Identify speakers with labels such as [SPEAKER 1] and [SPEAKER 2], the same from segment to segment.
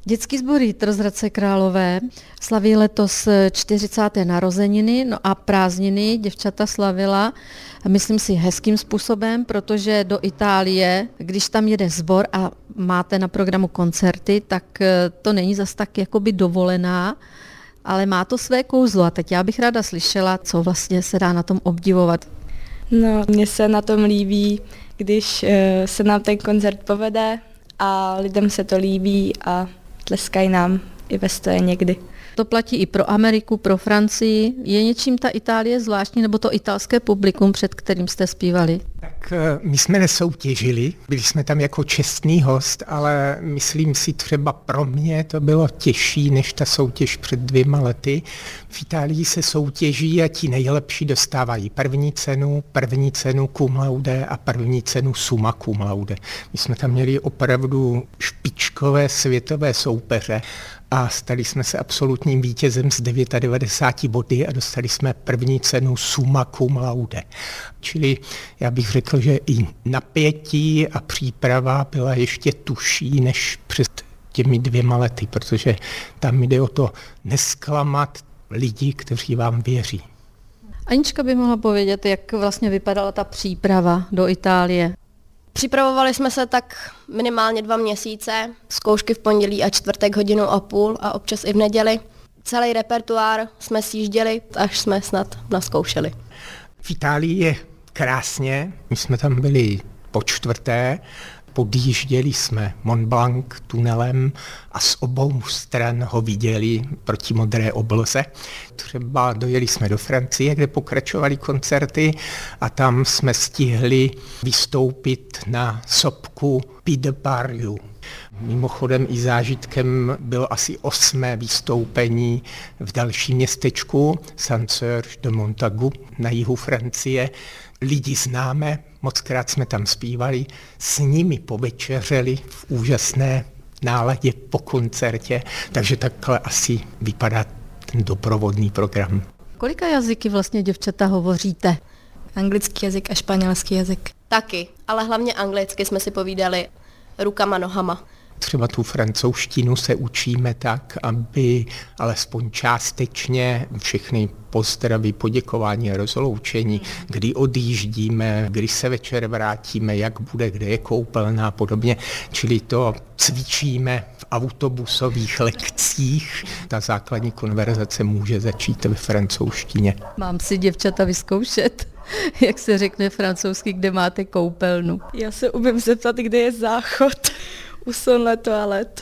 [SPEAKER 1] Dětský sbor Jitr z Hradce Králové slaví letos 40. narozeniny, no a prázdniny děvčata slavila, myslím si, hezkým způsobem, protože do Itálie, když tam jede sbor a máte na programu koncerty, tak to není zas tak jakoby dovolená, ale má to své kouzlo. A teď já bych ráda slyšela, co vlastně se dá na tom obdivovat.
[SPEAKER 2] No, mně se na tom líbí, když se nám ten koncert povede a lidem se to líbí a tleskají nám i ve stoje někdy.
[SPEAKER 1] To platí i pro Ameriku, pro Francii. Je něčím ta Itálie zvláštní, nebo to italské publikum, před kterým jste zpívali?
[SPEAKER 3] Tak my jsme nesoutěžili, byli jsme tam jako čestný host, ale myslím si třeba pro mě to bylo těžší než ta soutěž před 2 lety. V Itálii se soutěží a ti nejlepší dostávají první cenu cum laude a první cenu summa cum laude. My jsme tam měli opravdu špičkové světové soupeře a stali jsme se absolutním vítězem z 99 body a dostali jsme první cenu summa cum laude. Čili já bych řekl, že i napětí a příprava byla ještě tužší než před těmi 2 lety, protože tam jde o to nesklamat lidi, kteří vám věří.
[SPEAKER 1] Anička by mohla povědět, jak vlastně vypadala ta příprava do Itálie.
[SPEAKER 4] Připravovali jsme se tak minimálně 2 měsíce, zkoušky v pondělí a čtvrtek 1,5 hodiny a občas i v neděli. Celý repertoár jsme sjížděli, až jsme snad naskoušeli.
[SPEAKER 3] V Itálii je krásně, my jsme tam byli po4, podjížděli jsme Mont Blanc tunelem a z obou stran ho viděli proti modré obloze. Třeba dojeli jsme do Francie, kde pokračovaly koncerty a tam jsme stihli vystoupit na sopku Pied de Pariou. Mimochodem i zážitkem bylo asi 8. vystoupení v dalším městečku Saint-Serge de Montagu na jihu Francie. Lidi známe, mockrát jsme tam zpívali, s nimi povečeřeli v úžasné náladě po koncertě, takže takhle asi vypadá ten doprovodný program.
[SPEAKER 1] Kolika jazyky vlastně děvčata hovoříte?
[SPEAKER 2] Anglický jazyk a španělský jazyk.
[SPEAKER 4] Taky, ale hlavně anglicky jsme si povídali rukama, nohama.
[SPEAKER 3] Třeba tu francouzštinu se učíme tak, aby alespoň částečně všechny pozdravy, poděkování a rozloučení, kdy odjíždíme, kdy se večer vrátíme, jak bude, kde je koupelna a podobně. Čili to cvičíme v autobusových lekcích. Ta základní konverzace může začít ve francouzštině.
[SPEAKER 1] Mám si děvčata vyzkoušet, jak se řekne francouzsky, kde máte koupelnu.
[SPEAKER 2] Já se umím zeptat, kde je záchod. U sonle toalet.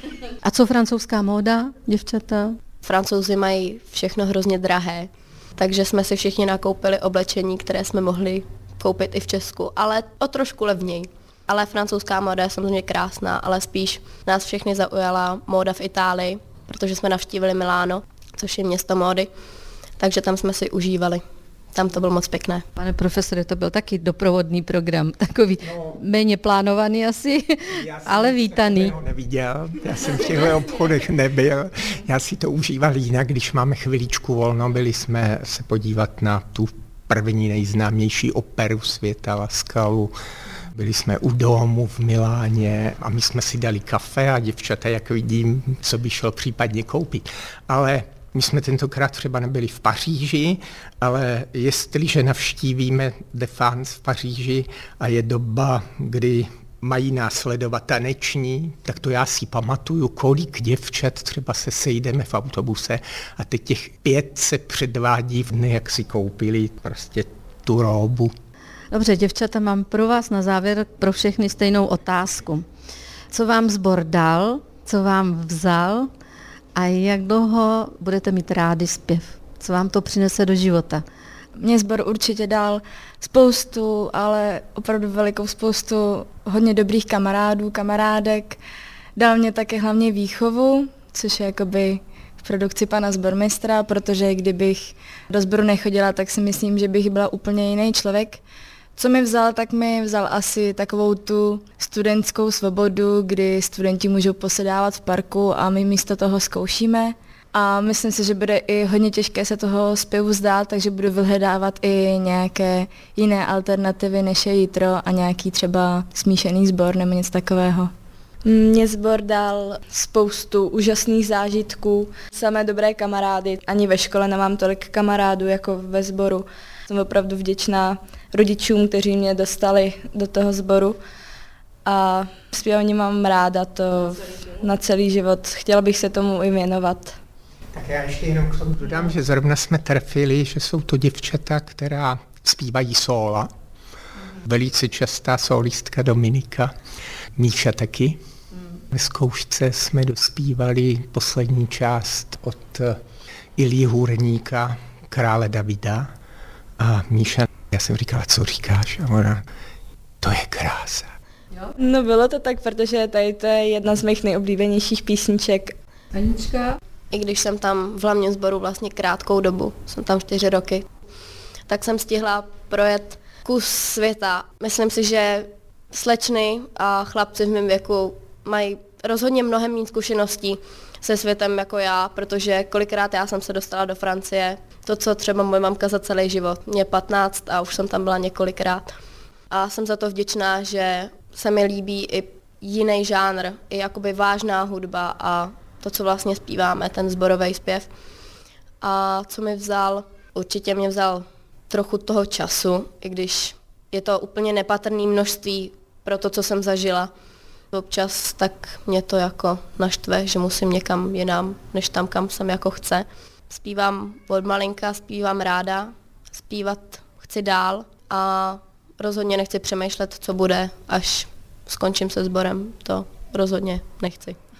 [SPEAKER 1] A co francouzská móda, děvčata?
[SPEAKER 4] Francouzi mají všechno hrozně drahé, takže jsme si všichni nakoupili oblečení, které jsme mohli koupit i v Česku, ale o trošku levněji. Ale francouzská móda je samozřejmě krásná, ale spíš nás všechny zaujala móda v Itálii, protože jsme navštívili Miláno, což je město módy, takže tam jsme si užívali. Tam to bylo moc pěkné.
[SPEAKER 1] Pane profesore, to byl taky doprovodný program, takový méně plánovaný asi, ale vítaný.
[SPEAKER 3] Já jsem neviděl, já jsem v těchto obchodech nebyl, já si to užíval jinak, když máme chviličku volno, byli jsme se podívat na tu první nejznámější operu světa La Scalu. Byli jsme u domu v Miláně a my jsme si dali kafe a děvčata, jak vidím, co by šel případně koupit. Ale my jsme tentokrát třeba nebyli v Paříži, ale jestliže navštívíme Défense v Paříži a je doba, kdy mají následovat taneční, tak to já si pamatuju, kolik děvčat třeba se sejdeme v autobuse a teď těch 5 se předvádí v dne, jak si koupili prostě tu róbu.
[SPEAKER 1] Dobře, děvčata, mám pro vás na závěr pro všechny stejnou otázku. Co vám sbor dal, co vám vzal a jak dlouho budete mít rádi zpěv? Co vám to přinese do života?
[SPEAKER 2] Mě sbor určitě dal spoustu, ale opravdu velikou spoustu hodně dobrých kamarádů, kamarádek. Dal mě také hlavně výchovu, což je jakoby v produkci pana sbormistra, protože kdybych do sboru nechodila, tak si myslím, že bych byla úplně jiný člověk. Co mi vzal, tak mi vzal asi takovou tu studentskou svobodu, kdy studenti můžou posedávat v parku a my místo toho zkoušíme. A myslím si, že bude i hodně těžké se toho zpěvu vzdát, takže budu vyhledávat i nějaké jiné alternativy než je Jitro a nějaký třeba smíšený sbor nebo něco takového. Mně sbor dal spoustu úžasných zážitků, samé dobré kamarády. Ani ve škole nemám tolik kamarádů jako ve sboru. Jsem opravdu vděčná rodičům, kteří mě dostali do toho sboru. A zpívání mám ráda, to na celý život. Chtěla bych se tomu i věnovat.
[SPEAKER 3] Tak já ještě jenom k tomu dodám, že zrovna jsme trefili, že jsou to děvčata, která zpívají sóla. Velice častá sólistka Dominika, Míša taky. Ve zkoušce jsme dospívali poslední část od Ilji Hůrníka, Krále Davida. A Míša, já jsem říkala, co říkáš? A ona, to je krása.
[SPEAKER 2] No bylo to tak, protože tady to je jedna z mých nejoblíbenějších písniček.
[SPEAKER 1] Anička?
[SPEAKER 4] I když jsem tam v hlavním sboru vlastně krátkou dobu, jsem tam 4 roky, tak jsem stihla projet kus světa. Myslím si, že slečny a chlapci v mém věku mají rozhodně mnohem méně zkušeností se světem jako já, protože kolikrát já jsem se dostala do Francie, to, co třeba moje mamka za celý život. Mě 15 a už jsem tam byla několikrát. A jsem za to vděčná, že se mi líbí i jiný žánr, i jakoby vážná hudba a to, co vlastně zpíváme, ten sborový zpěv. A co mi vzal, určitě mě vzal trochu toho času, i když je to úplně nepatrné množství pro to, co jsem zažila. Občas tak mě to jako naštve, že musím někam jinam, než tam, kam jsem jako chce. Zpívám od malinka, zpívám ráda, zpívat chci dál a rozhodně nechci přemýšlet, co bude, až skončím se sborem. To rozhodně nechci.